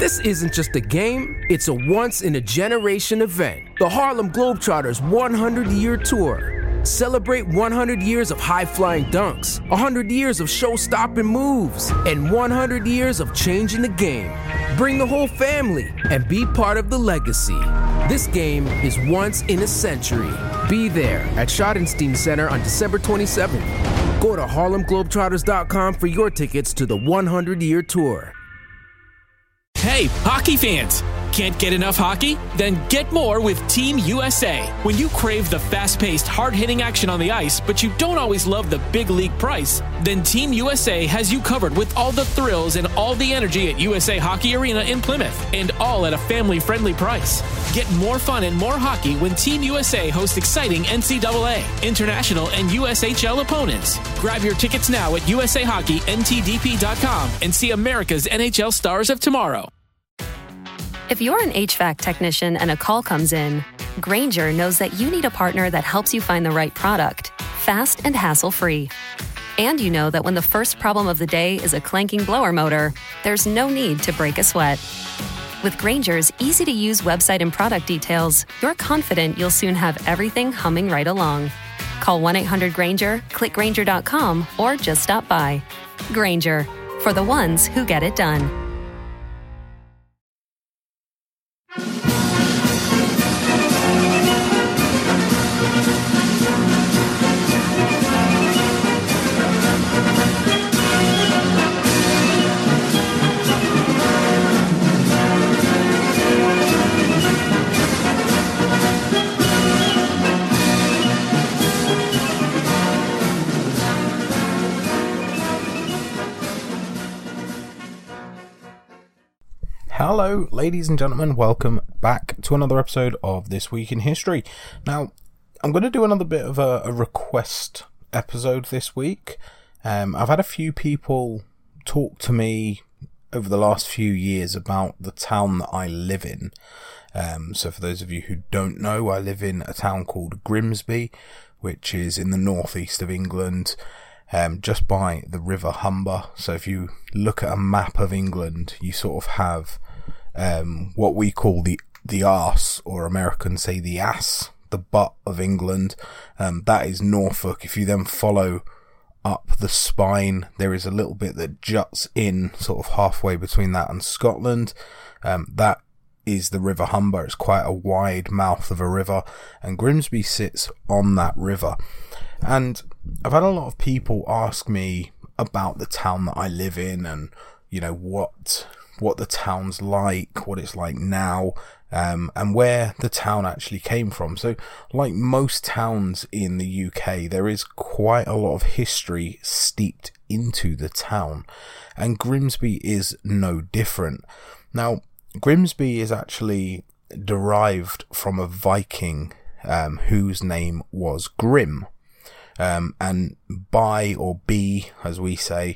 This isn't just a game, it's a once-in-a-generation event. The Harlem Globetrotters 100-year tour. Celebrate 100 years of high-flying dunks, 100 years of show-stopping moves, and 100 years of changing the game. Bring the whole family and be part of the legacy. This game is once in a century. Be there at Schottenstein Center on December 27th. Go to HarlemGlobetrotters.com for your tickets to the 100-year tour. Hey, hockey fans! Can't get enough hockey? Then get more with Team USA. When you crave the fast-paced, hard-hitting action on the ice, but you don't always love the big league price, then Team USA has you covered with all the thrills and all the energy at USA Hockey Arena in Plymouth, and all at a family-friendly price. Get more fun and more hockey when Team USA hosts exciting NCAA, international, and USHL opponents. Grab your tickets now at USAHockeyNTDP.com and see America's NHL stars of tomorrow. If you're an HVAC technician and a call comes in, Grainger knows that you need a partner that helps you find the right product, fast and hassle-free. And you know that when the first problem of the day is a clanking blower motor, there's no need to break a sweat. With Grainger's easy-to-use website and product details, you're confident you'll soon have everything humming right along. Call 1-800-GRAINGER, click Grainger.com, or just stop by. Grainger, for the ones who get it done. Hello, ladies and gentlemen, welcome back to another episode of This Week in History. Now, I'm going to do another bit of a request episode this week. I've had a few people talk to me over the last few years about the town that I live in. So for those of you who don't know, I live in a town called Grimsby, which is in the northeast of England, just by the River Humber. So if you look at a map of England, you sort of have what we call the arse, or Americans say the ass, the butt of England. That is Norfolk. If you then follow up the spine, there is a little bit that juts in sort of halfway between that and Scotland. That is the River Humber. It's quite a wide mouth of a river, and Grimsby sits on that river. And I've had a lot of people ask me about the town that I live in, and you know what the town's like, what it's like now, and where the town actually came from. So, like most towns in the UK, there is quite a lot of history steeped into the town, and Grimsby is no different. Now, Grimsby is actually derived from a Viking whose name was Grim. And by, or be, as we say,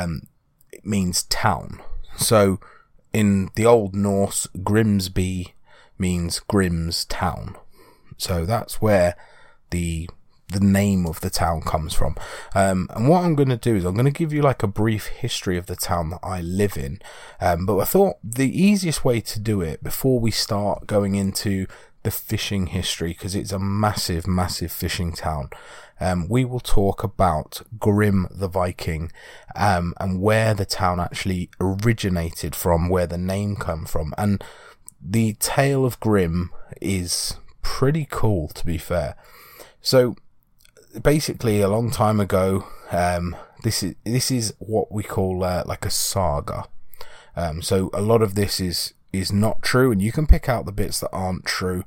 it means town. So in the Old Norse, Grimsby means Grim's town. So that's where the name of the town comes from. And what I'm going to do is I'm going to give you like a brief history of the town that I live in. But I thought the easiest way to do it before we start going into the fishing history, because it's a massive, massive fishing town, we will talk about Grim the Viking, and where the town actually originated from, where the name come from. And the tale of Grim is pretty cool, to be fair. So basically, a long time ago, this is what we call like a saga. So a lot of this is not true, and you can pick out the bits that aren't true,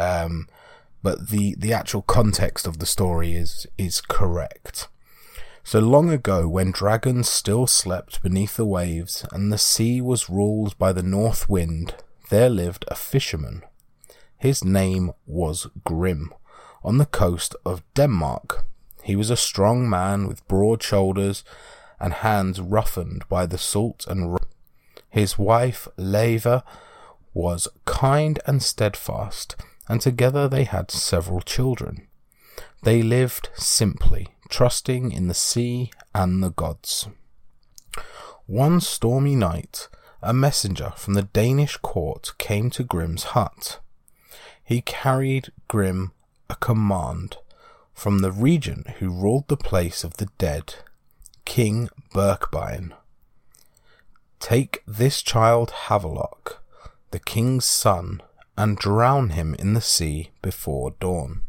but the actual context of the story is correct. So long ago, when dragons still slept beneath the waves and the sea was ruled by the north wind, there lived a fisherman. His name was Grim, on the coast of Denmark. He was a strong man with broad shoulders and hands roughened by the salt and his wife, Leva, was kind and steadfast, and together they had several children. They lived simply, trusting in the sea and the gods. One stormy night, a messenger from the Danish court came to Grim's hut. He carried Grim a command from the regent who ruled the place of the dead, King Birkebein. Take this child Havelok, the king's son, and drown him in the sea before dawn.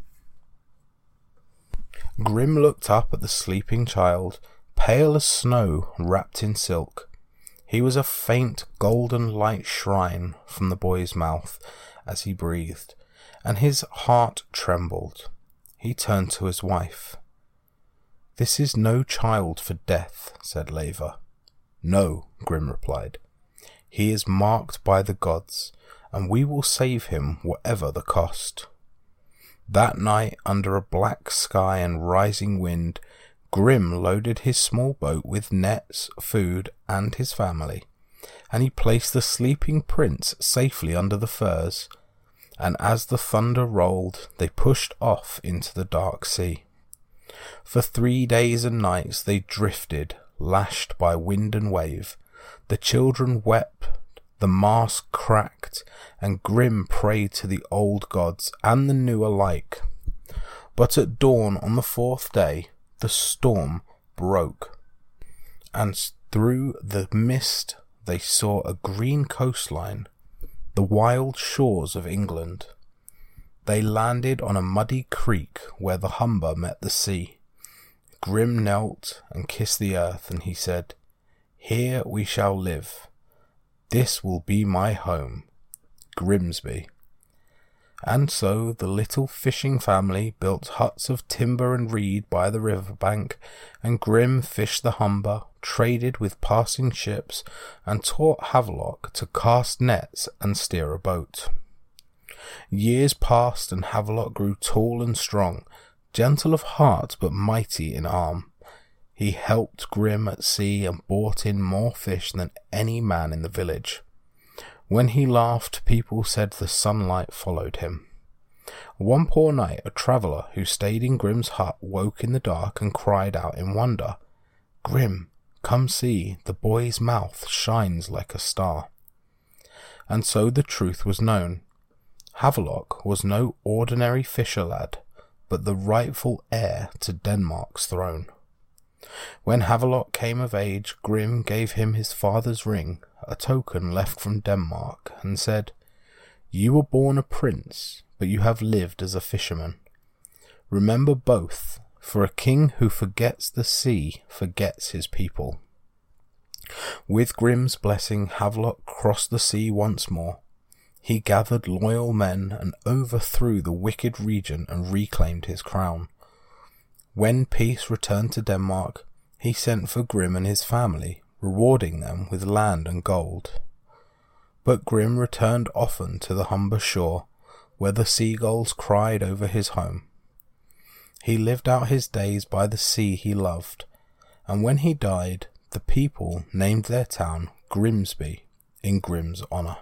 Grim looked up at the sleeping child, pale as snow, wrapped in silk. He was a faint golden light shrine from the boy's mouth as he breathed, and his heart trembled. He turned to his wife. "This is no child for death," said Leva. "No," Grim replied. "He is marked by the gods, and we will save him whatever the cost." That night, under a black sky and rising wind, Grim loaded his small boat with nets, food, and his family, and he placed the sleeping prince safely under the firs, and as the thunder rolled, they pushed off into the dark sea. For 3 days and nights they drifted, lashed by wind and wave. The children wept, the mast cracked, and Grim prayed to the old gods and the new alike. But at dawn on the 4th day, the storm broke, and through the mist they saw a green coastline, the wild shores of England. They landed on a muddy creek where the Humber met the sea. Grim knelt and kissed the earth, and he said, "Here we shall live. This will be my home, Grimsby." And so the little fishing family built huts of timber and reed by the river bank, and Grim fished the Humber, traded with passing ships, and taught Havelok to cast nets and steer a boat. Years passed, and Havelok grew tall and strong, gentle of heart but mighty in arm. He helped Grim at sea and brought in more fish than any man in the village. When he laughed, people said the sunlight followed him. One poor night, a traveller who stayed in Grim's hut woke in the dark and cried out in wonder, "Grim, come see, the boy's mouth shines like a star." And so the truth was known. Havelok was no ordinary fisher lad, but the rightful heir to Denmark's throne. When Havelok came of age, Grim gave him his father's ring, a token left from Denmark, and said, "You were born a prince, but you have lived as a fisherman. Remember both, for a king who forgets the sea forgets his people." With Grim's blessing, Havelok crossed the sea once more. He gathered loyal men and overthrew the wicked regent and reclaimed his crown. When peace returned to Denmark, he sent for Grim and his family, rewarding them with land and gold. But Grim returned often to the Humber shore, where the seagulls cried over his home. He lived out his days by the sea he loved, and when he died, the people named their town Grimsby in Grim's honour.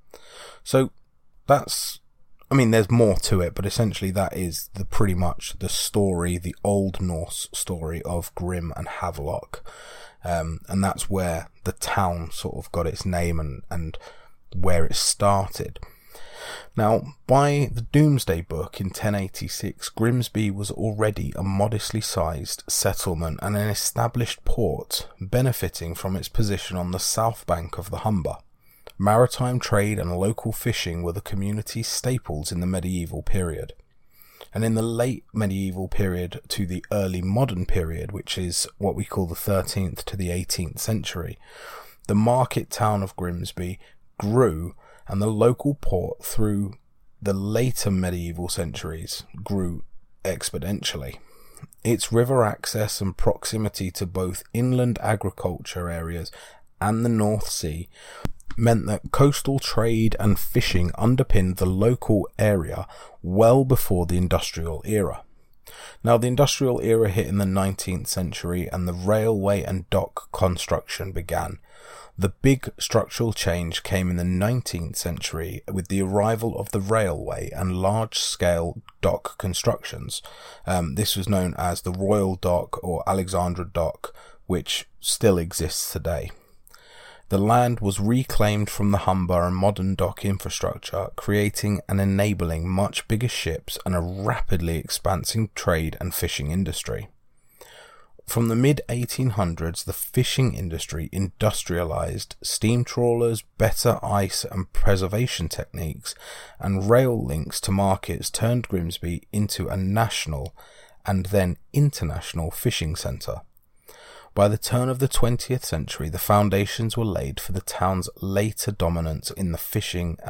So that's, there's more to it, but essentially that is pretty much the story, the Old Norse story of Grim and Havelok. And that's where the town sort of got its name and where it started. Now, by the Domesday Book in 1086, Grimsby was already a modestly sized settlement and an established port, benefiting from its position on the south bank of the Humber. Maritime trade and local fishing were the community's staples in the medieval period. And in the late medieval period to the early modern period, which is what we call the 13th to the 18th century, the market town of Grimsby grew, and the local port through the later medieval centuries grew exponentially. Its river access and proximity to both inland agriculture areas and the North Sea meant that coastal trade and fishing underpinned the local area well before the industrial era. Now, the industrial era hit in the 19th century and the railway and dock construction began. The big structural change came in the 19th century with the arrival of the railway and large-scale dock constructions. This was known as the Royal Dock or Alexandra Dock, which still exists today. The land was reclaimed from the Humber and modern dock infrastructure, creating and enabling much bigger ships and a rapidly expanding trade and fishing industry. From the mid-1800s, the fishing industry industrialized steam trawlers, better ice and preservation techniques, and rail links to markets turned Grimsby into a national and then international fishing centre. By the turn of the 20th century, the foundations were laid for the town's later dominance in the fishing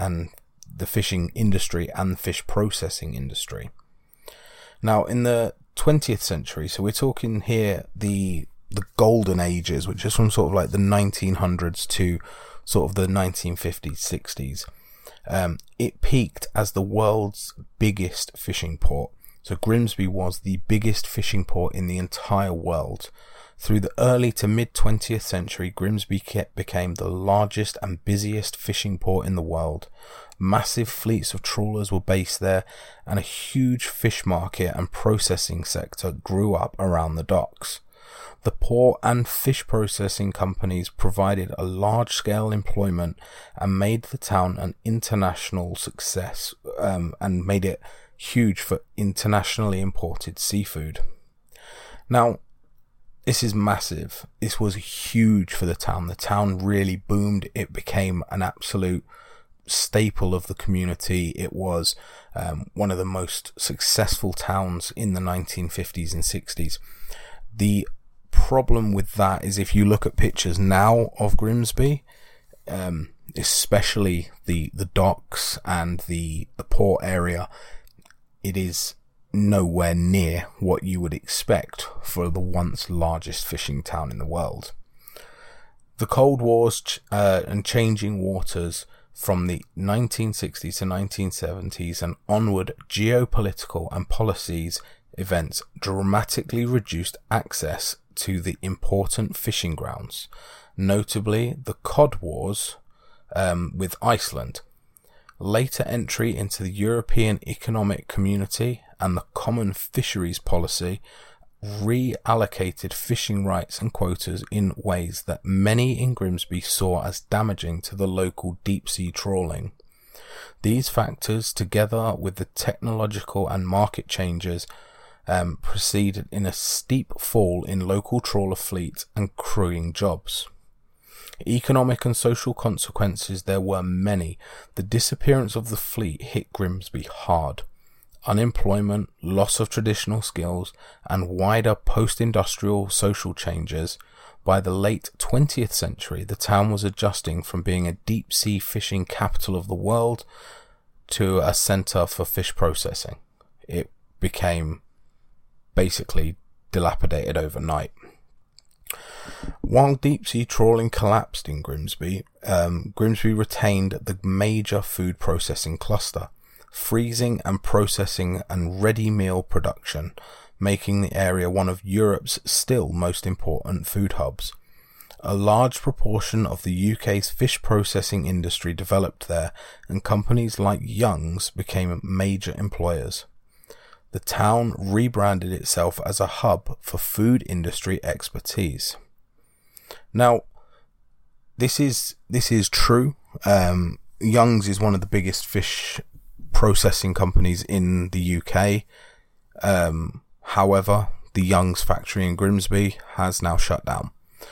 industry and fish processing industry. Now, in the 20th century, so we're talking here the golden ages, which is from sort of like the 1900s to sort of the 1950s, 60s. It peaked as the world's biggest fishing port. So Grimsby was the biggest fishing port in the entire world. Through the early to mid 20th century, Grimsby became the largest and busiest fishing port in the world. Massive fleets of trawlers were based there, and a huge fish market and processing sector grew up around the docks. The port and fish processing companies provided a large-scale employment and made the town an international success, and made it huge for internationally imported seafood. Now, this is massive. This was huge for the town. The town really boomed. It became an absolute staple of the community. It was one of the most successful towns in the 1950s and 60s. The problem with that is if you look at pictures now of Grimsby, especially the docks and the port area, it is nowhere near what you would expect for the once largest fishing town in the world. The Cold Wars and changing waters from the 1960s to 1970s and onward, geopolitical and policies events dramatically reduced access to the important fishing grounds, notably the Cod Wars with Iceland. Later entry into the European Economic Community and the Common Fisheries Policy reallocated fishing rights and quotas in ways that many in Grimsby saw as damaging to the local deep-sea trawling. These factors, together with the technological and market changes, proceeded in a steep fall in local trawler fleet and crewing jobs. Economic and social consequences there were many. The disappearance of the fleet hit Grimsby hard. Unemployment, loss of traditional skills, and wider post-industrial social changes. By the late 20th century, the town was adjusting from being a deep-sea fishing capital of the world to a centre for fish processing. It became basically dilapidated overnight. While deep-sea trawling collapsed in Grimsby, Grimsby retained the major food processing cluster, freezing and processing and ready meal production, making the area one of Europe's still most important food hubs. A large proportion of the UK's fish processing industry developed there, and companies like Young's became major employers. The town rebranded itself as a hub for food industry expertise. Now, this is true. Young's is one of the biggest fish processing companies in the UK. However, the Young's factory in Grimsby has now shut down.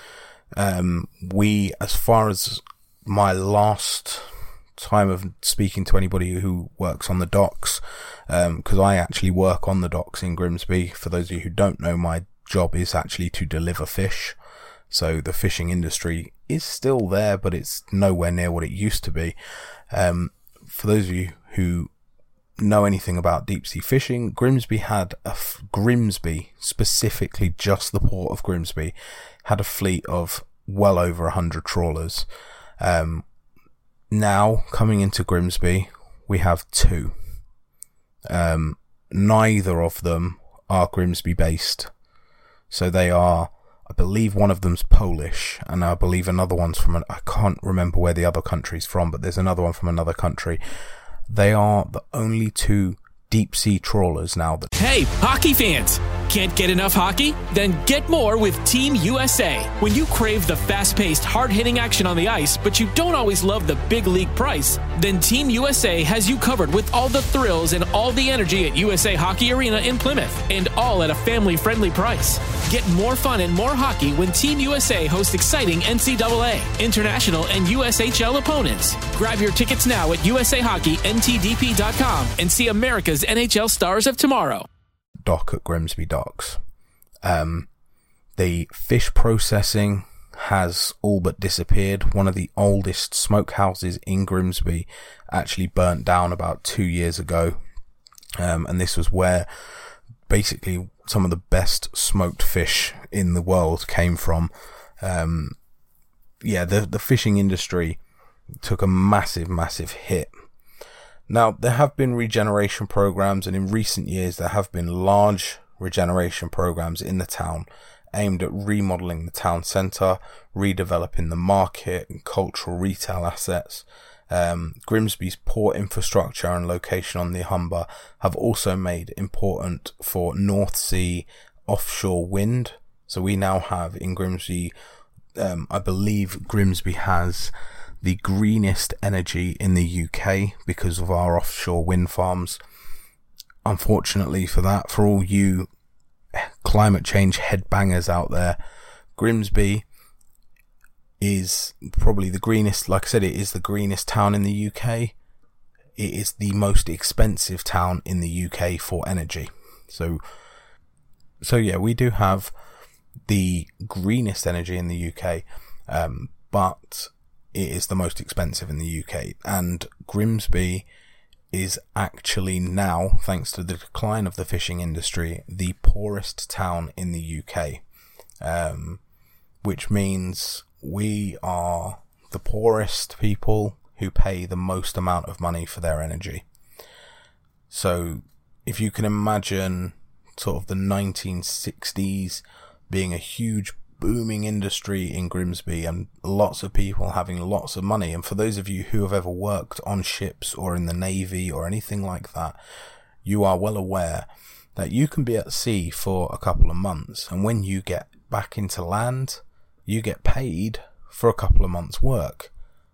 As far as my last time of speaking to anybody who works on the docks, because I actually work on the docks in Grimsby. For those of you who don't know, my job is actually to deliver fish. So the fishing industry is still there, but it's nowhere near what it used to be. For those of you who know anything about deep sea fishing, Grimsby, specifically just the port of Grimsby, had a fleet of well over 100 trawlers. Now, coming into Grimsby, we have 2. Neither of them are Grimsby based. So they are, I believe one of them's Polish, and I believe another one's from, I can't remember where the other country's from, but there's another one from another country. They are the only 2 deep sea trawlers now. Hey, hockey fans! Can't get enough hockey? Then get more with Team USA. When you crave the fast-paced, hard-hitting action on the ice, but you don't always love the big league price, then Team USA has you covered with all the thrills and all the energy at USA Hockey Arena in Plymouth, and all at a family-friendly price. Get more fun and more hockey when Team USA hosts exciting NCAA, international, and USHL opponents. Grab your tickets now at USAHockeyNTDP.com and see America's NHL stars of tomorrow. Dock at Grimsby Docks. The fish processing has all but disappeared. One of the oldest smokehouses in Grimsby actually burnt down about 2 years ago. And this was where basically some of the best smoked fish in the world came from. The fishing industry took a massive hit. Now, there have been regeneration programs, and in recent years there have been large regeneration programs in the town aimed at remodeling the town centre, redeveloping the market and cultural retail assets. Grimsby's port infrastructure and location on the Humber have also made important for North Sea offshore wind. So we now have in Grimsby, I believe Grimsby has the greenest energy in the UK because of our offshore wind farms. Unfortunately for that, for all you climate change headbangers out there, Grimsby is probably the greenest. Like I said, it is the greenest town in the UK. It is the most expensive town in the UK for energy. So yeah, we do have the greenest energy in the UK, but it is the most expensive in the UK, and Grimsby is actually now, thanks to the decline of the fishing industry, the poorest town in the UK, which means we are the poorest people who pay the most amount of money for their energy. So if you can imagine sort of the 1960s being a huge booming industry in Grimsby and lots of people having lots of money. And for those of you who have ever worked on ships or in the Navy or anything like that, you are well aware that you can be at sea for a couple of months, and when you get back into land, you get paid for a couple of months' work.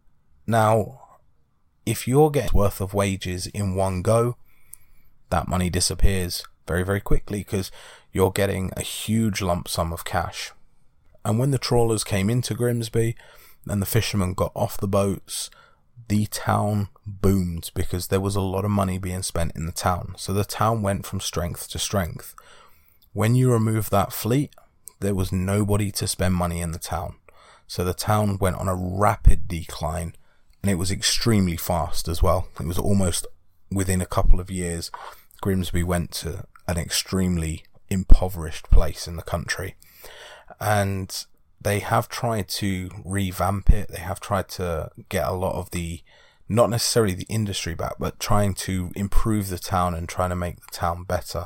Now, if you're getting worth of wages in one go, that money disappears very, very quickly because you're getting a huge lump sum of cash. And when the trawlers came into Grimsby and the fishermen got off the boats, the town boomed because there was a lot of money being spent in the town. So the town went from strength to strength. When you remove that fleet, there was nobody to spend money in the town. So the town went on a rapid decline, and it was extremely fast as well. It was almost within a couple of years, Grimsby went to an extremely impoverished place in the country. And they have tried to revamp it. They have tried to get a lot of the, not necessarily the industry back, but trying to improve the town and trying to make the town better.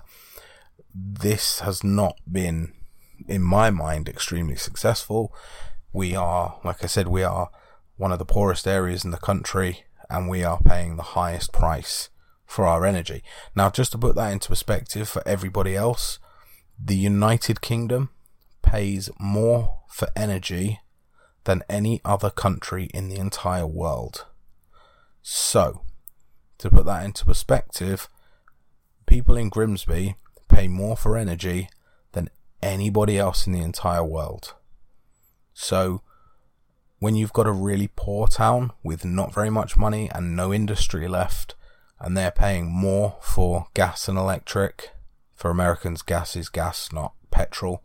This has not been, in my mind, extremely successful. We are, like I said, we are one of the poorest areas in the country, and we are paying the highest price for our energy. Now, just to put that into perspective for everybody else, the United Kingdom pays more for energy than any other country in the entire world. So, to put that into perspective, people in Grimsby pay more for energy than anybody else in the entire world. So, when you've got a really poor town with not very much money and no industry left, and they're paying more for gas and electric, for Americans, gas is gas, not petrol.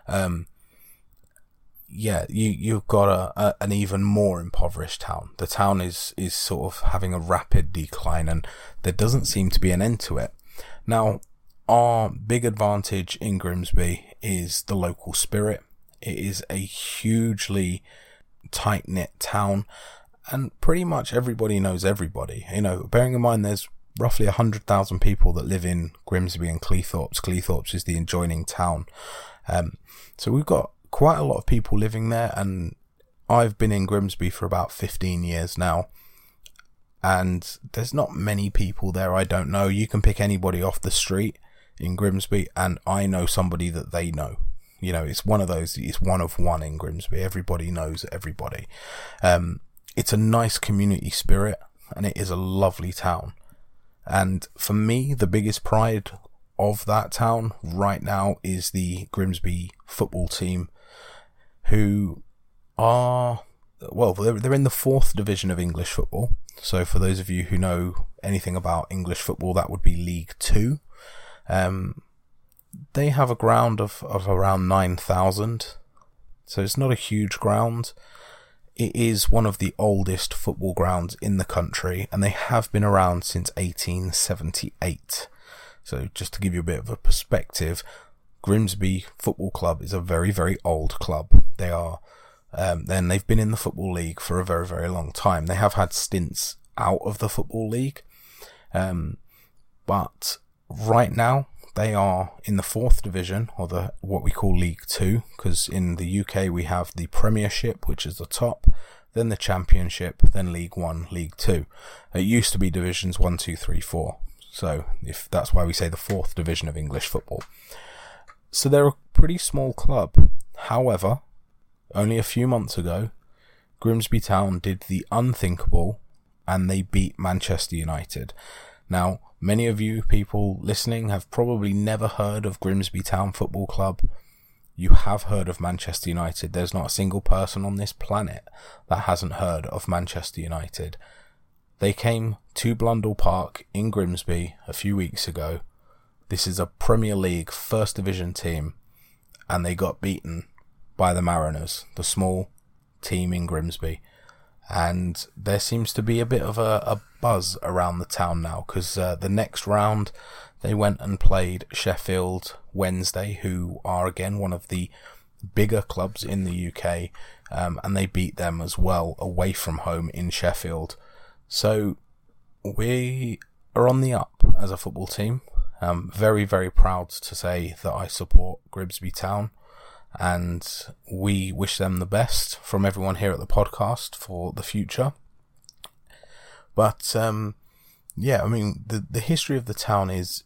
You've got an even more impoverished town. The town is sort of having a rapid decline, and there doesn't seem to be an end to it. Now, our big advantage in Grimsby is the local spirit. It is a hugely tight-knit town, and pretty much everybody knows everybody. You know, bearing in mind there's roughly 100,000 people that live in Grimsby and Cleethorpes. Cleethorpes is the adjoining town. So we've got quite a lot of people living there, and I've been in Grimsby for about 15 years now. and there's not many people there I don't know. You can pick anybody off the street in Grimsby, and I know somebody that they know. You know, it's one of those, it's one of one in Grimsby. Everybody knows everybody. It's a nice community spirit, and it is a lovely town. And for me, the biggest pride of that town right now is the Grimsby football team, who are, well, they're in the 4th division of English football. So for those of you who know anything about English football, that would be League 2. They have a ground of around 9,000. So it's not a huge ground. It is one of the oldest football grounds in the country, and they have been around since 1878. So just to give you a bit of a perspective, Grimsby Football Club is a very, very old club. They are, they've been in the Football League for a very, very long time. They have had stints out of the Football League, but right now they are in the 4th division, or what we call League 2, because in the UK we have the Premiership, which is the top, then the Championship, then League 1, League 2. It used to be Divisions 1, 2, 3, 4. So if that's why we say the 4th division of English football. So they're a pretty small club. However, only a few months ago, Grimsby Town did the unthinkable, and they beat Manchester United. Now, many of you people listening have probably never heard of Grimsby Town Football Club. You have heard of Manchester United. There's not a single person on this planet that hasn't heard of Manchester United. They came to Blundell Park in Grimsby a few weeks ago. This is a Premier League 1st Division team, and they got beaten by the Mariners, the small team in Grimsby. And there seems to be a bit of a buzz around the town now, because the next round they went and played Sheffield Wednesday, who are again one of the bigger clubs in the UK, and they beat them as well away from home in Sheffield. So we are on the up as a football team. I'm very, very proud to say that I support Grimsby Town, and we wish them the best from everyone here at the podcast for the future. But yeah, I mean, the history of the town is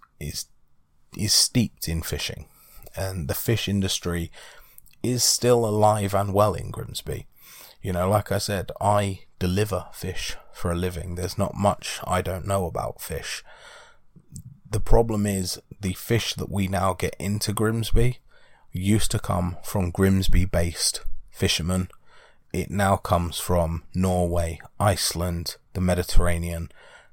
steeped in fishing, and the fish industry is still alive and well in Grimsby. You know, like I said, I deliver fish for a living. There's not much I don't know about fish. The problem is the fish that we now get into Grimsby used to come from Grimsby-based fishermen. It now comes from Norway, Iceland, the Mediterranean,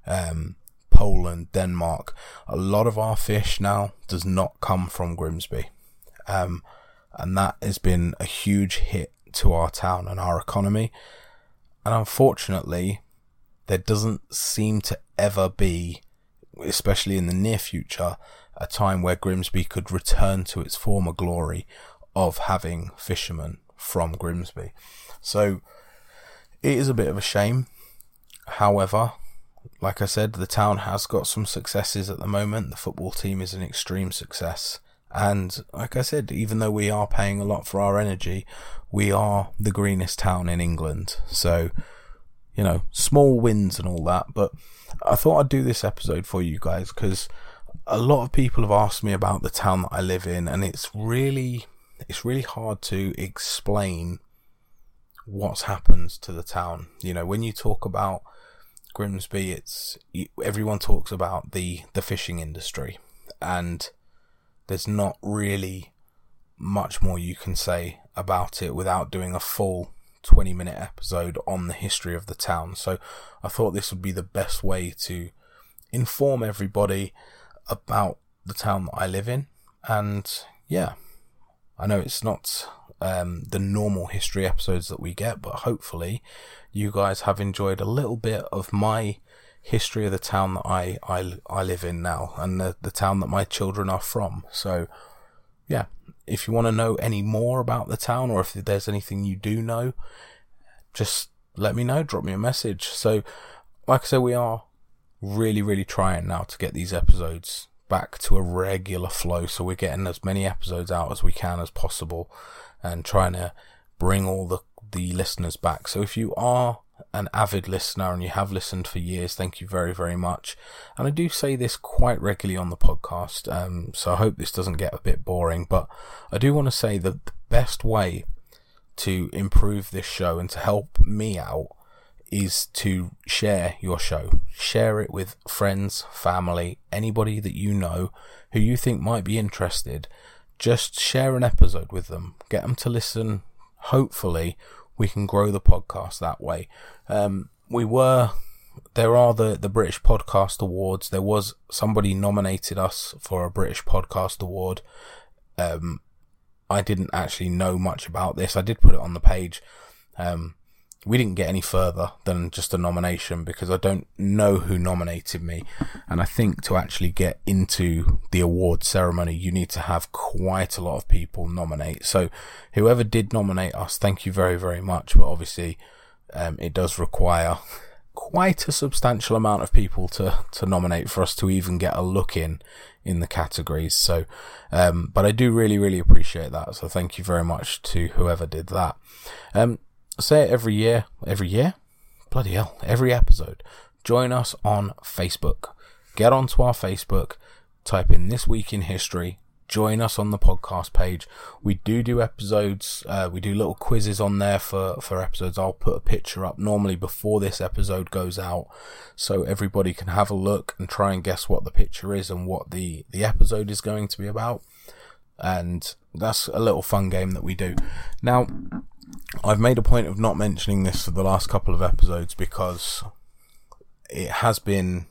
Poland, Denmark. A lot of our fish now does not come from Grimsby. And that has been a huge hit to our town and our economy. And unfortunately, there doesn't seem to ever be, especially in the near future, a time where Grimsby could return to its former glory of having fishermen from Grimsby. So it is a bit of a shame. However, like I said, the town has got some successes at the moment. The football team is an extreme success. And like I said, even though we are paying a lot for our energy, we are the greenest town in England. So, you know, small wins and all that. But I thought I'd do this episode for you guys because a lot of people have asked me about the town that I live in, and it's really hard to explain what's happened to the town. You know, when you talk about Grimsby, everyone talks about the fishing industry, and there's not really much more you can say about it without doing a full 20-minute episode on the history of the town. So I thought this would be the best way to inform everybody about the town that I live in. And yeah, I know it's not the normal history episodes that we get, but hopefully you guys have enjoyed a little bit of my history of the town that I live in now, and the town that my children are from. So yeah, if you want to know any more about the town, or if there's anything you do know, just let me know, drop me a message. So like I said, we are really trying now to get these episodes back to a regular flow, so we're getting as many episodes out as we can as possible and trying to bring all the listeners back. So if you are an avid listener and you have listened for years, thank you very, very much. And I do say this quite regularly on the podcast, so I hope this doesn't get a bit boring, but I do want to say that the best way to improve this show and to help me out is to share your show. Share it with friends, family, anybody that you know who you think might be interested. Just share an episode with them. Get them to listen. Hopefully, we can grow the podcast that way. There are the British Podcast Awards. There was somebody nominated us for a British Podcast Award. I didn't actually know much about this. I did put it on the page. We didn't get any further than just a nomination because I don't know who nominated me. And I think to actually get into the award ceremony, you need to have quite a lot of people nominate. So whoever did nominate us, thank you very, very much. But obviously, it does require quite a substantial amount of people to nominate for us to even get a look in the categories. So, but I do really, really appreciate that. So thank you very much to whoever did that. Say it every year, bloody hell, every episode. Join us on Facebook. Get onto our Facebook, type in This Week in History, join us on the podcast page. We do episodes, we do little quizzes on there for episodes. I'll put a picture up normally before this episode goes out so everybody can have a look and try and guess what the picture is and what the episode is going to be about. And that's a little fun game that we do. Now, I've made a point of not mentioning this for the last couple of episodes because it has been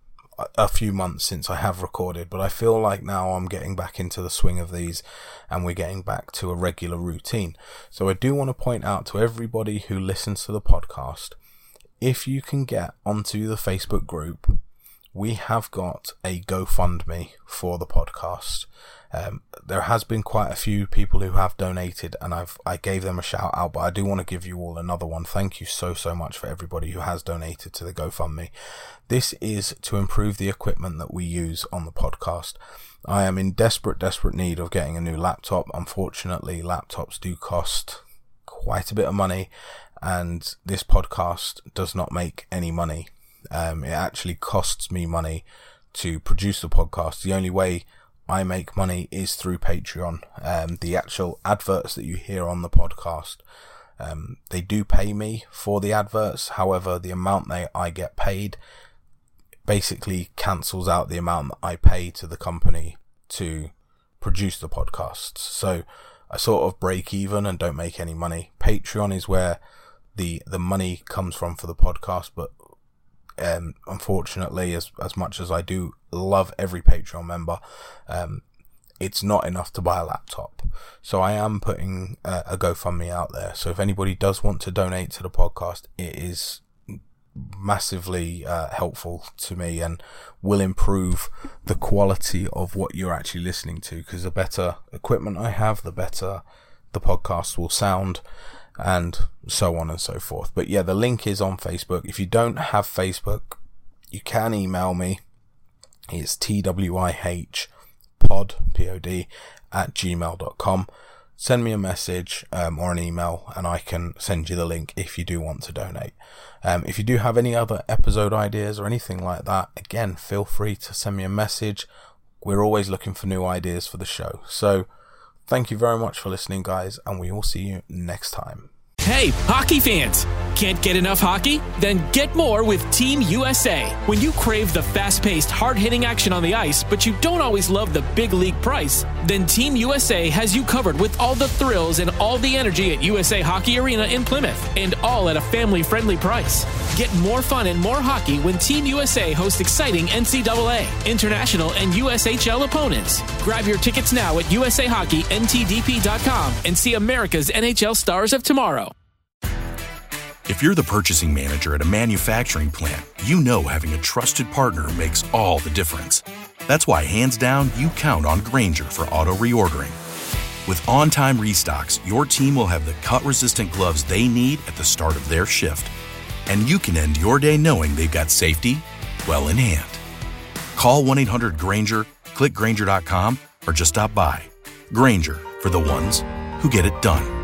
a few months since I have recorded, but I feel like now I'm getting back into the swing of these and we're getting back to a regular routine. So I do want to point out to everybody who listens to the podcast, if you can get onto the Facebook group, we have got a GoFundMe for the podcast. There has been quite a few people who have donated and I gave them a shout out, but I do want to give you all another one. Thank you so much for everybody who has donated to the GoFundMe. This is to improve the equipment that we use on the podcast. I am in desperate need of getting a new laptop. Unfortunately, laptops do cost quite a bit of money and this podcast does not make any money. It actually costs me money to produce the podcast. The only way I make money is through Patreon. The actual adverts that you hear on the podcast, they do pay me for the adverts. However, the amount I get paid basically cancels out the amount that I pay to the company to produce the podcasts. So I sort of break even and don't make any money. Patreon is where the money comes from for the podcast, but unfortunately, as much as I do love every Patreon member, it's not enough to buy a laptop. So I am putting a GoFundMe out there. So if anybody does want to donate to the podcast, it is massively helpful to me and will improve the quality of what you're actually listening to, because the better equipment I have, the better the podcast will sound, and so on and so forth. But yeah, the link is on Facebook. If you don't have Facebook, you can email me. It's twihpod, P-O-D, @gmail.com. Send me a message or an email and I can send you the link if you do want to donate. If you do have any other episode ideas or anything like that, again, feel free to send me a message. We're always looking for new ideas for the show. So thank you very much for listening, guys, and we will see you next time. Hey, hockey fans! Can't get enough hockey? Then get more with Team USA. When you crave the fast-paced, hard-hitting action on the ice, but you don't always love the big league price, then Team USA has you covered with all the thrills and all the energy at USA Hockey Arena in Plymouth, and all at a family-friendly price. Get more fun and more hockey when Team USA hosts exciting NCAA, international, and USHL opponents. Grab your tickets now at USAHockeyNTDP.com and see America's NHL stars of tomorrow. If you're the purchasing manager at a manufacturing plant, you know having a trusted partner makes all the difference. That's why, hands down, you count on Grainger for auto reordering. With on-time restocks, your team will have the cut-resistant gloves they need at the start of their shift. And you can end your day knowing they've got safety well in hand. Call 1-800-GRAINGER, click Grainger.com, or just stop by. Grainger, for the ones who get it done.